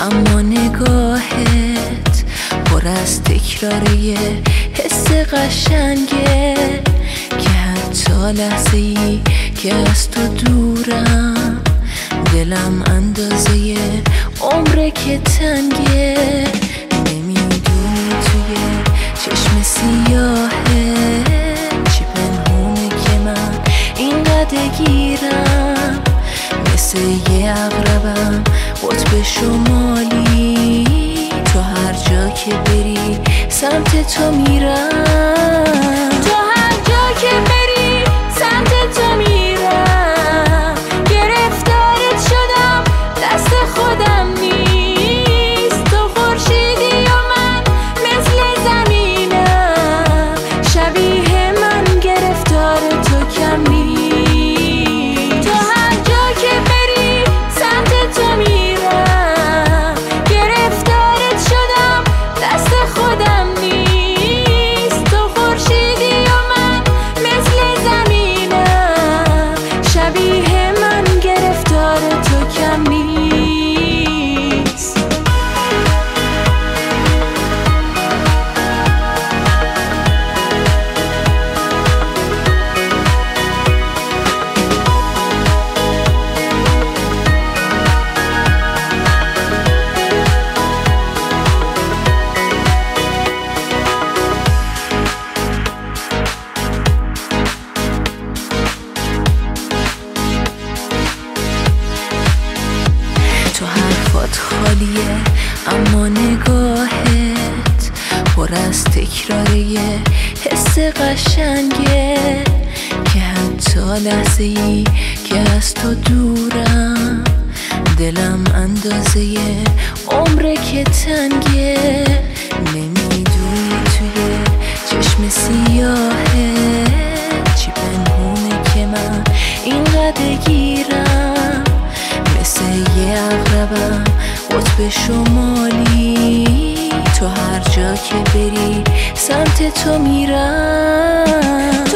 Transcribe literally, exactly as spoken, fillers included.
اما نگاهت پر از تکراره حس قشنگه که حتی لحظه ای که از تو دورم دلم اندازه عمره که تنگه. نمیدونی توی چشم سیاهه چی پنهونه که من اینقدر گیرم، مثل یه عقربم قطب شمالی، تو هر جا که بری سمت تو میرم، تو هر جا که بری سمت تو میرم. گرفتارت شدم دست خودم نیست، تو خورشیدی و من مثل زمینم، شبیه من گرفتار تو کم نیست. تو هر جا که بری سمت تو میرم، گرفتارت شدم دست خودم نیست، تو خورشیدی و من مثل زمینم، شبیه من گرفتار تو کم نیست. تو حرفات خالیه اما نگاهت پر از تکراره حس قشنگه که حتی لحظه ای که از تو دورم دلم اندازه عمره که تنگه. نمیدونی توی چشم سیاهه چی پنهونه که من اینقدر گیرم، مثل یه عقربم قطب شمالی، تو هر جا که بری سمت تو میرم،